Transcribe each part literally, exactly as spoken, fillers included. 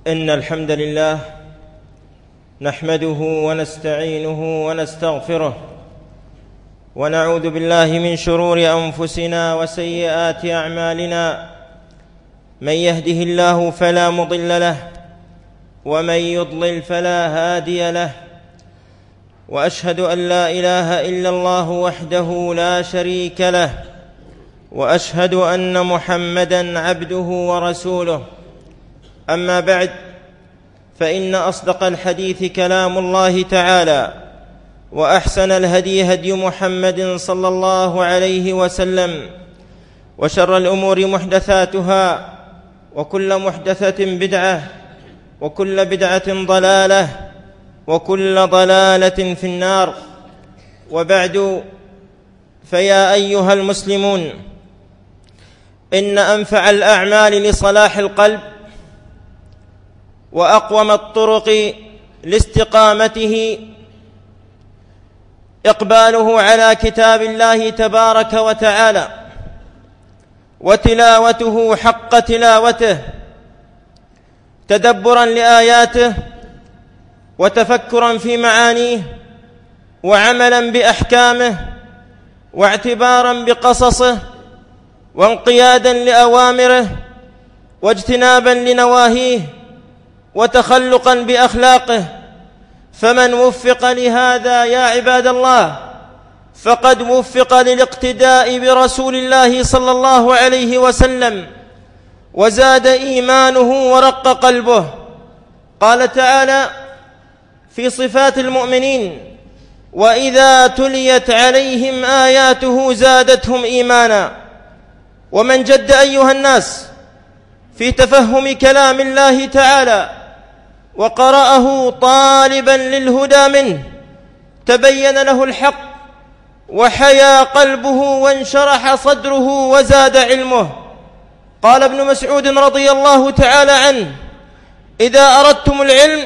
إن الحمد لله نحمده ونستعينه ونستغفره ونعوذ بالله من شرور أنفسنا وسيئات أعمالنا. من يهده الله فلا مضل له ومن يضلل فلا هادي له، وأشهد أن لا إله إلا الله وحده لا شريك له، وأشهد أن محمدًا عبده ورسوله. أما بعد، فإن أصدق الحديث كلام الله تعالى، وأحسن الهدي هدي محمد صلى الله عليه وسلم، وشر الأمور محدثاتها، وكل محدثة بدعة، وكل بدعة ضلالة، وكل ضلالة في النار. وبعد، فيا أيها المسلمون، إن أنفع الأعمال لصلاح القلب وأقوم الطرق لاستقامته إقباله على كتاب الله تبارك وتعالى، وتلاوته حق تلاوته، تدبرا لآياته، وتفكرا في معانيه، وعملا بأحكامه، واعتبارا بقصصه، وانقيادا لأوامره، واجتنابا لنواهيه، وتخلقا بأخلاقه. فمن وفق لهذا يا عباد الله فقد وفق للاقتداء برسول الله صلى الله عليه وسلم، وزاد إيمانه ورق قلبه. قال تعالى في صفات المؤمنين: وإذا تليت عليهم آياته زادتهم إيمانا. ومن جد أيها الناس في تفهم كلام الله تعالى وقرأه طالبا للهدى منه، تبين له الحق وحيا قلبه وانشرح صدره وزاد علمه. قال ابن مسعود رضي الله تعالى عنه: إذا أردتم العلم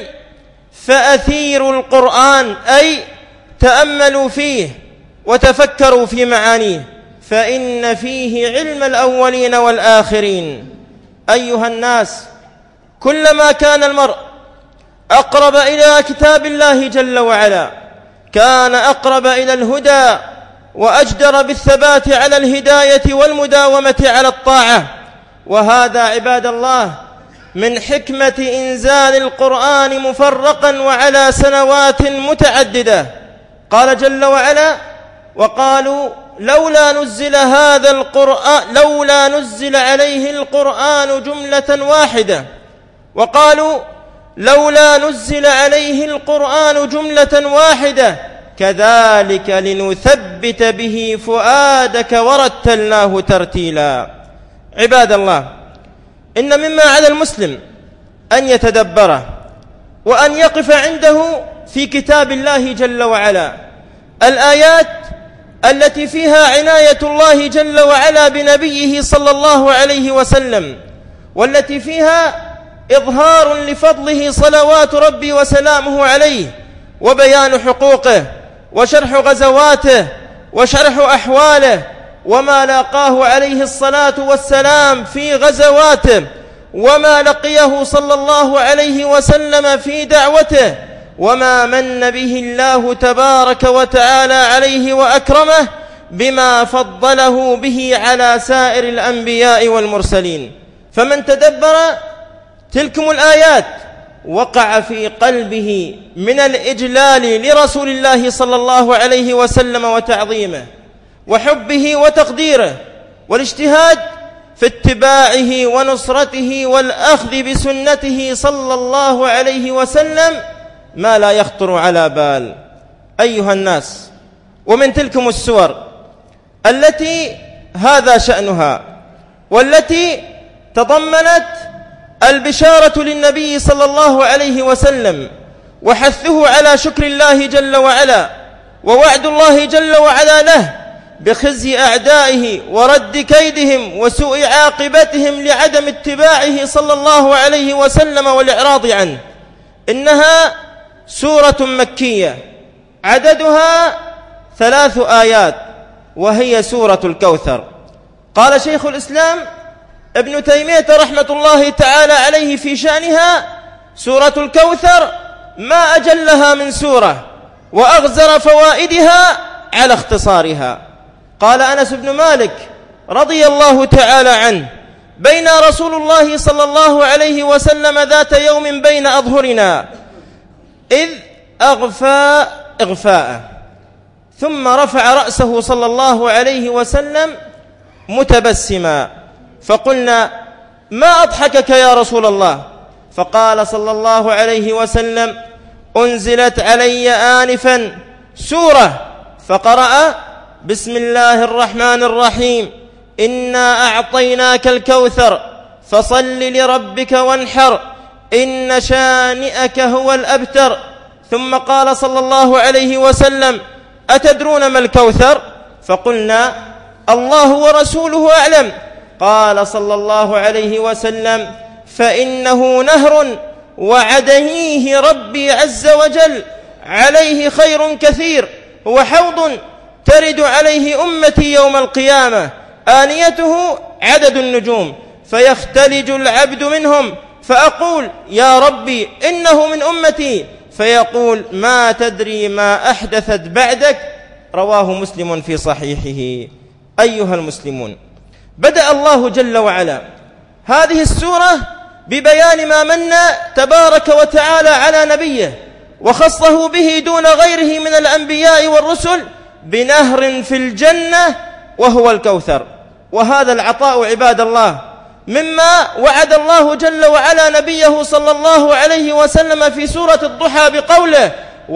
فأثيروا القرآن، أي تأملوا فيه وتفكروا في معانيه، فإن فيه علم الأولين والآخرين. أيها الناس، كلما كان المرء أقرب إلى كتاب الله جل وعلا كان أقرب إلى الهدى، وأجدر بالثبات على الهداية والمداومة على الطاعة. وهذا عباد الله من حكمة إنزال القرآن مفرقا وعلى سنوات متعددة. قال جل وعلا: وقالوا لولا نزل هذا القرآن لولا نزل عليه القرآن جملة واحدة وقالوا لولا نزل عليه القرآن جملة واحدة كذلك لنثبت به فؤادك ورتلناه ترتيلا. عباد الله، إن مما على المسلم أن يتدبره وأن يقف عنده في كتاب الله جل وعلا الآيات التي فيها عناية الله جل وعلا بنبيه صلى الله عليه وسلم، والتي فيها إظهار لفضله صلوات ربي وسلامه عليه، وبيان حقوقه، وشرح غزواته، وشرح أحواله، وما لاقاه عليه الصلاة والسلام في غزواته، وما لقيه صلى الله عليه وسلم في دعوته، وما من به الله تبارك وتعالى عليه وأكرمه بما فضله به على سائر الأنبياء والمرسلين. فمن تدبر تلكم الآيات وقع في قلبه من الإجلال لرسول الله صلى الله عليه وسلم وتعظيمه وحبه وتقديره، والاجتهاد في اتباعه ونصرته والأخذ بسنته صلى الله عليه وسلم ما لا يخطر على بال. أيها الناس، ومن تلكم السور التي هذا شأنها، والتي تضمنت البشارة للنبي صلى الله عليه وسلم، وحثه على شكر الله جل وعلا، ووعد الله جل وعلا له بخزي أعدائه ورد كيدهم وسوء عاقبتهم لعدم اتباعه صلى الله عليه وسلم والإعراض عنه. إنها سورة مكية عددها ثلاث آيات، وهي سورة الكوثر. قال شيخ الإسلام ابن تيمية رحمة الله تعالى عليه في شأنها: سورة الكوثر ما أجلها من سورة وأغزر فوائدها على اختصارها. قال أنس بن مالك رضي الله تعالى عنه: بين رسول الله صلى الله عليه وسلم ذات يوم بين أظهرنا إذ أغفى إغفاء، ثم رفع رأسه صلى الله عليه وسلم متبسما، فقلنا: ما أضحكك يا رسول الله؟ فقال صلى الله عليه وسلم: أنزلت علي آنفا سورة فقرأ: بسم الله الرحمن الرحيم، إنا أعطيناك الكوثر فصل لربك وانحر، إن شانئك هو الأبتر. ثم قال صلى الله عليه وسلم: أتدرون ما الكوثر؟ فقلنا: الله ورسوله أعلم. قال صلى الله عليه وسلم: فإنه نهر وعدنيه ربي عز وجل، عليه خير كثير، هو حوض ترد عليه أمتي يوم القيامة، آنيته عدد النجوم، فيختلج العبد منهم، فأقول: يا ربي إنه من أمتي، فيقول: ما تدري ما أحدثت بعدك. رواه مسلم في صحيحه. أيها المسلمون، بدأ الله جل وعلا هذه السورة ببيان ما من تبارك وتعالى على نبيه وخصه به دون غيره من الأنبياء والرسل بنهر في الجنة وهو الكوثر. وهذا العطاء عباد الله مما وعد الله جل وعلا نبيه صلى الله عليه وسلم في سورة الضحى بقوله: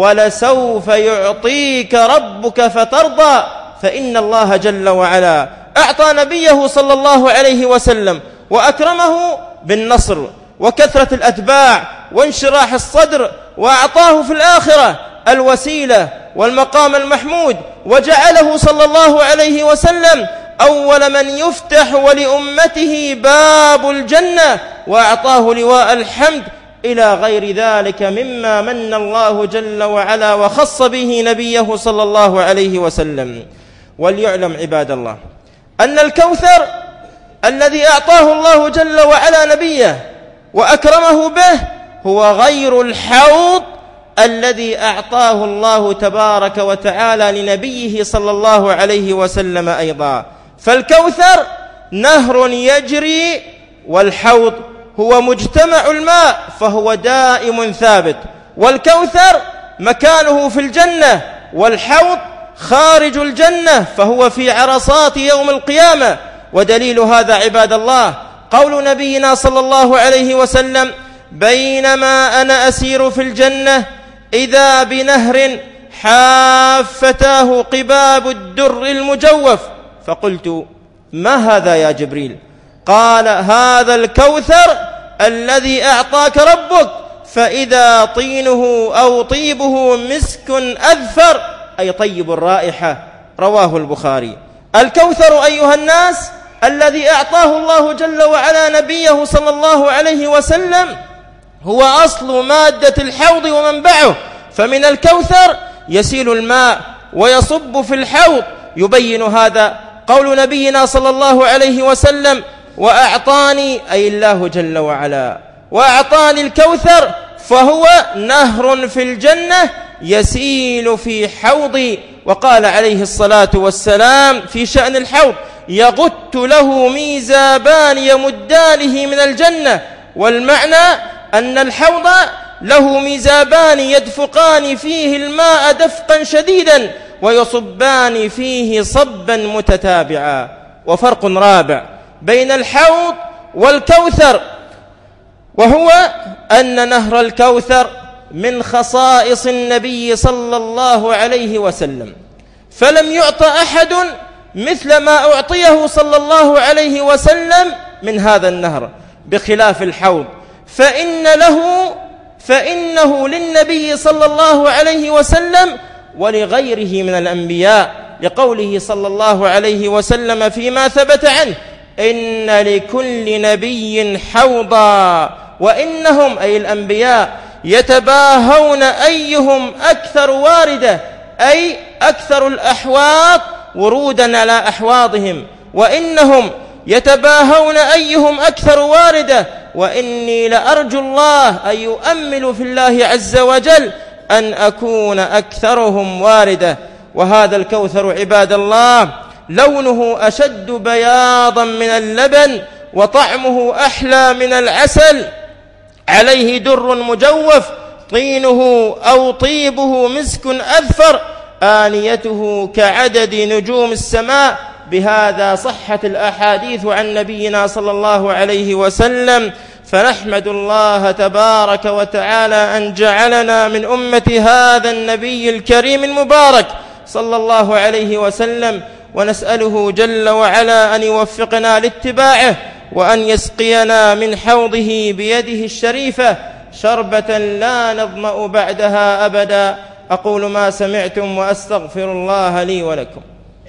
ولسوف يعطيك ربك فترضى. فإن الله جل وعلا أعطى نبيه صلى الله عليه وسلم وأكرمه بالنصر وكثرة الأتباع وانشراح الصدر، وأعطاه في الآخرة الوسيلة والمقام المحمود، وجعله صلى الله عليه وسلم أول من يفتح ولأمته باب الجنة، وأعطاه لواء الحمد إلى غير ذلك مما من الله جل وعلا وخص به نبيه صلى الله عليه وسلم. وليعلم عباد الله أن الكوثر الذي أعطاه الله جل وعلا نبيه وأكرمه به هو غير الحوض الذي أعطاه الله تبارك وتعالى لنبيه صلى الله عليه وسلم أيضا. فالكوثر نهر يجري، والحوض هو مجتمع الماء فهو دائم ثابت. والكوثر مكانه في الجنة، والحوض خارج الجنة فهو في عرصات يوم القيامة. ودليل هذا عباد الله قول نبينا صلى الله عليه وسلم: بينما أنا أسير في الجنة إذا بنهر حافتاه قباب الدر المجوف، فقلت: ما هذا يا جبريل؟ قال: هذا الكوثر الذي أعطاك ربك، فإذا طينه أو طيبه مسك أذفر، أي طيب الرائحة. رواه البخاري. الكوثر أيها الناس الذي أعطاه الله جل وعلا نبيه صلى الله عليه وسلم هو أصل مادة الحوض ومنبعه، فمن الكوثر يسيل الماء ويصب في الحوض. يبين هذا قول نبينا صلى الله عليه وسلم: وأعطاني، أي الله جل وعلا، وأعطاني الكوثر فهو نهر في الجنة يسيل في حوضي. وقال عليه الصلاة والسلام في شأن الحوض: يغت له ميزابان يمدانه من الجنة. والمعنى أن الحوض له ميزابان يدفقان فيه الماء دفقا شديدا ويصبان فيه صبا متتابعا. وفرق رابع بين الحوض والكوثر، وهو أن نهر الكوثر من خصائص النبي صلى الله عليه وسلم، فلم يعط أحد مثل ما أعطيه صلى الله عليه وسلم من هذا النهر، بخلاف الحوض فإن له فإنه للنبي صلى الله عليه وسلم ولغيره من الأنبياء، لقوله صلى الله عليه وسلم فيما ثبت عنه: إن لكل نبي حوضا، وإنهم أي الأنبياء يتباهون أيهم أكثر واردة، أي أكثر الأحواض ورودا على أحواضهم، وإنهم يتباهون أيهم أكثر واردة، وإني لأرجو الله أن يؤمل في الله عز وجل أن أكون أكثرهم واردة. وهذا الكوثر عباد الله لونه أشد بياضا من اللبن، وطعمه أحلى من العسل، عليه در مجوف، طينه أو طيبه مسك أذفر، آنيته كعدد نجوم السماء. بهذا صحت الأحاديث عن نبينا صلى الله عليه وسلم. فنحمد الله تبارك وتعالى أن جعلنا من أمة هذا النبي الكريم المبارك صلى الله عليه وسلم، ونسأله جل وعلا أن يوفقنا لاتباعه، وأن يسقينا من حوضه بيده الشريفة شربة لا نظمأ بعدها أبدا. أقول ما سمعتم وأستغفر الله لي ولكم.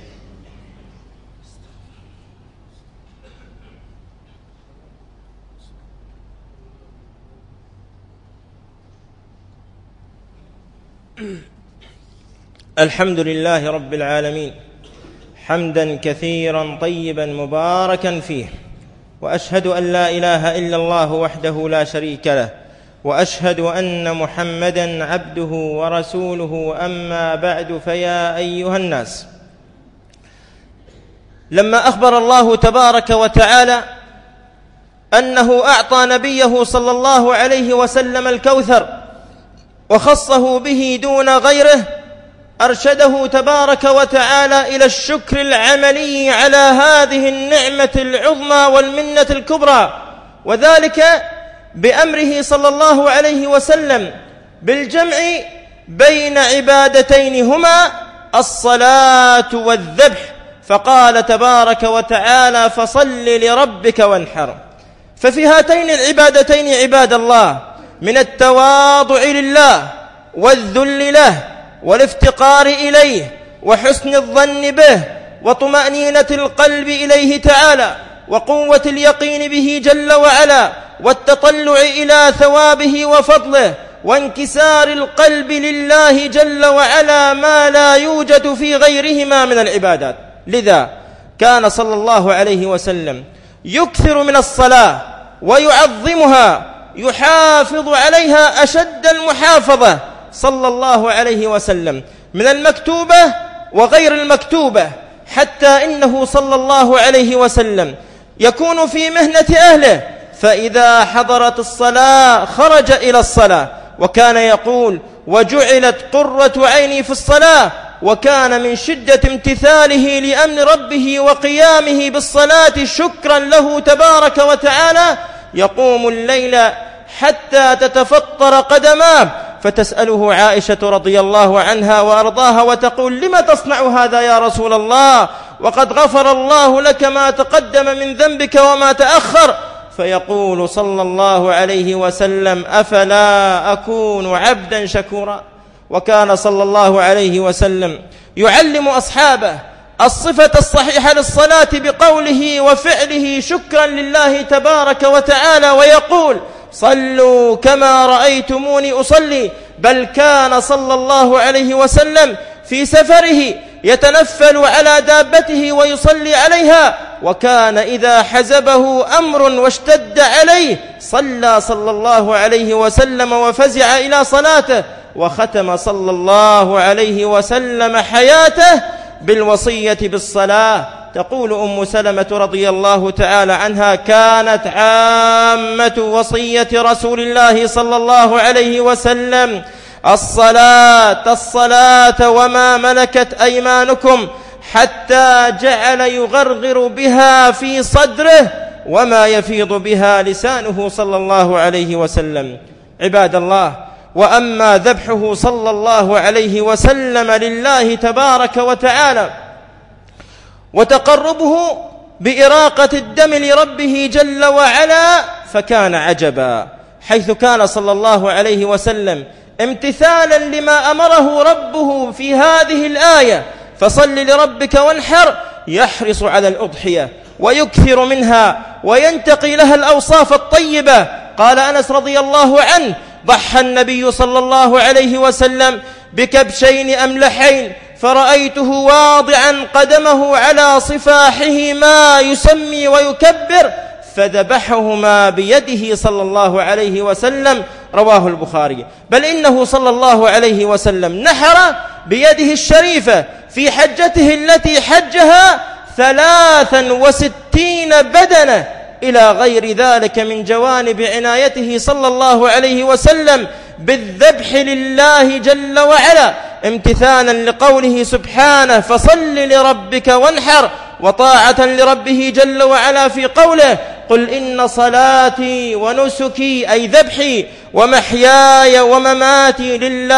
الحمد لله رب العالمين، حمدا كثيرا طيبا مباركا فيه، وأشهد أن لا إله إلا الله وحده لا شريك له، وأشهد أن محمدا عبده ورسوله. أما بعد، فيا أيها الناس، لما أخبر الله تبارك وتعالى أنه أعطى نبيه صلى الله عليه وسلم الكوثر وخصه به دون غيره، أرشده تبارك وتعالى إلى الشكر العملي على هذه النعمة العظمى والمنة الكبرى، وذلك بأمره صلى الله عليه وسلم بالجمع بين عبادتين هما الصلاة والذبح، فقال تبارك وتعالى: فصل لربك وانحر. ففي هاتين العبادتين عباد الله من التواضع لله والذل له والافتقار إليه وحسن الظن به وطمأنينة القلب إليه تعالى وقوة اليقين به جل وعلا والتطلع إلى ثوابه وفضله وانكسار القلب لله جل وعلا ما لا يوجد في غيرهما من العبادات. لذا كان صلى الله عليه وسلم يكثر من الصلاة ويعظمها، يحافظ عليها أشد المحافظة صلى الله عليه وسلم من المكتوبة وغير المكتوبة، حتى إنه صلى الله عليه وسلم يكون في مهنة أهله، فإذا حضرت الصلاة خرج إلى الصلاة، وكان يقول: وجعلت قرة عيني في الصلاة. وكان من شدة امتثاله لأمر ربه وقيامه بالصلاة شكرا له تبارك وتعالى يقوم الليل حتى تتفطر قدماه، فتسأله عائشة رضي الله عنها وأرضاها وتقول: لم تصنع هذا يا رسول الله وقد غفر الله لك ما تقدم من ذنبك وما تأخر؟ فيقول صلى الله عليه وسلم: أفلا أكون عبدا شكورا. وكان صلى الله عليه وسلم يعلم أصحابه الصفة الصحيحة للصلاة بقوله وفعله شكرا لله تبارك وتعالى، ويقول: صلوا كما رأيتموني أصلي. بل كان صلى الله عليه وسلم في سفره يتنفل على دابته ويصلي عليها، وكان إذا حزبه أمر واشتد عليه صلى صلى الله عليه وسلم وفزع إلى صلاته. وختم صلى الله عليه وسلم حياته بالوصية بالصلاة. تقول أم سلمة رضي الله تعالى عنها: كانت عامة وصية رسول الله صلى الله عليه وسلم الصلاة الصلاة وما ملكت أيمانكم، حتى جعل يغرغر بها في صدره وما يفيض بها لسانه صلى الله عليه وسلم. عباد الله، وأما ذبحه صلى الله عليه وسلم لله تبارك وتعالى وتقربه بإراقة الدم لربه جل وعلا فكان عجبا، حيث كان صلى الله عليه وسلم امتثالا لما أمره ربه في هذه الآية: فصل لربك وانحر، يحرص على الأضحية ويكثر منها وينتقي لها الأوصاف الطيبة. قال أنس رضي الله عنه: ضحى النبي صلى الله عليه وسلم بكبشين أملحين، فرأيته واضعا قدمه على صفاحه ما يسمي ويكبر، فذبحهما بيده صلى الله عليه وسلم، رواه البخاري. بل إنه صلى الله عليه وسلم نحر بيده الشريفة في حجته التي حجها ثلاثا وستين بدنة إلى غير ذلك من جوانب عنايته صلى الله عليه وسلم بالذبح لله جل وعلا، امتثالا لقوله سبحانه: فصل لربك وانحر، وطاعة لربه جل وعلا في قوله: قل إن صلاتي ونسكي أي ذبحي ومحياي ومماتي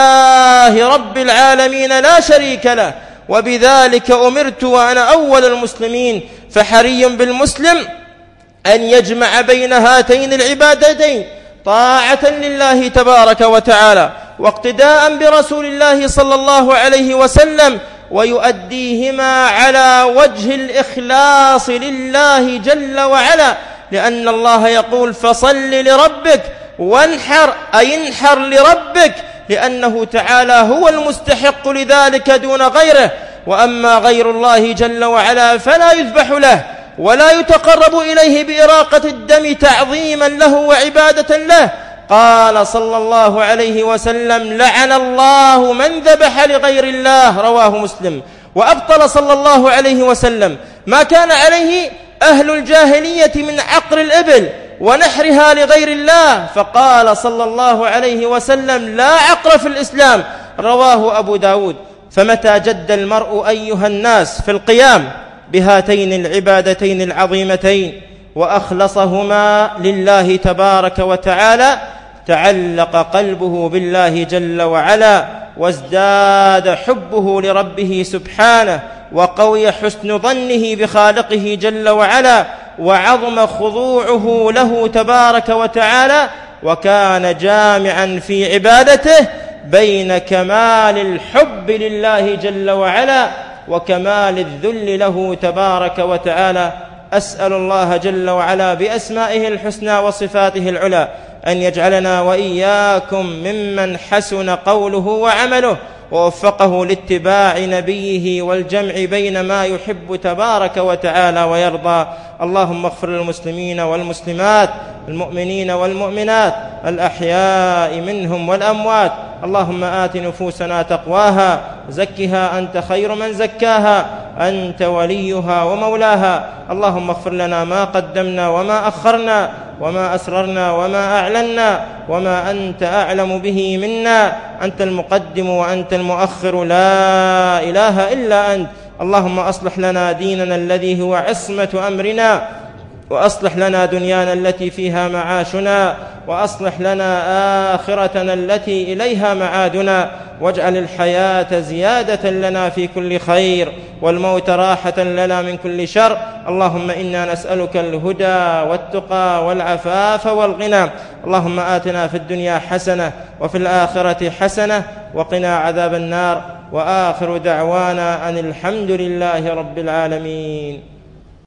لله رب العالمين لا شريك له، وبذلك أمرت وأنا أول المسلمين. فحري بالمسلم أن يجمع بين هاتين العبادتين، طاعة لله تبارك وتعالى واقتداء برسول الله صلى الله عليه وسلم، ويؤديهما على وجه الإخلاص لله جل وعلا، لأن الله يقول: فصل لربك وانحر، أي انحر لربك، لأنه تعالى هو المستحق لذلك دون غيره. وأما غير الله جل وعلا فلا يذبح له ولا يتقرب إليه بإراقة الدم تعظيما له وعبادة له. قال صلى الله عليه وسلم: لعن الله من ذبح لغير الله، رواه مسلم. وأبطل صلى الله عليه وسلم ما كان عليه أهل الجاهلية من عقر الإبل ونحرها لغير الله، فقال صلى الله عليه وسلم: لا عقر في الإسلام، رواه أبو داود. فمتى جد المرء أيها الناس في القيام بهاتين العبادتين العظيمتين وأخلصهما لله تبارك وتعالى، تعلق قلبه بالله جل وعلا، وازداد حبه لربه سبحانه، وقوي حسن ظنه بخالقه جل وعلا، وعظم خضوعه له تبارك وتعالى، وكان جامعا في عبادته بين كمال الحب لله جل وعلا وكمال الذل له تبارك وتعالى. أسأل الله جل وعلا بأسمائه الحسنى وصفاته العلى أن يجعلنا وإياكم ممن حسن قوله وعمله ووفقه لاتباع نبيه والجمع بين ما يحب تبارك وتعالى ويرضى. اللهم اغفر للمسلمين والمسلمات، المؤمنين والمؤمنات، الأحياء منهم والأموات. اللهم آت نفوسنا تقواها، زكها أنت خير من زكاها، أنت وليها ومولاها. اللهم اغفر لنا ما قدمنا وما أخرنا، وما أسررنا وما أعلنا، وما أنت أعلم به منا. أنت المقدم وأنت المؤخر، لا إله إلا أنت. اللهم أصلح لنا ديننا الذي هو عصمة أمرنا، وأصلح لنا دنيانا التي فيها معاشنا، وأصلح لنا آخرتنا التي إليها معادنا، واجعل الحياة زيادة لنا في كل خير، والموت راحة لنا من كل شر. اللهم إنا نسألك الهدى والتقى والعفاف والغنى. اللهم آتنا في الدنيا حسنة وفي الآخرة حسنة وقنا عذاب النار. وآخر دعوانا أن الحمد لله رب العالمين.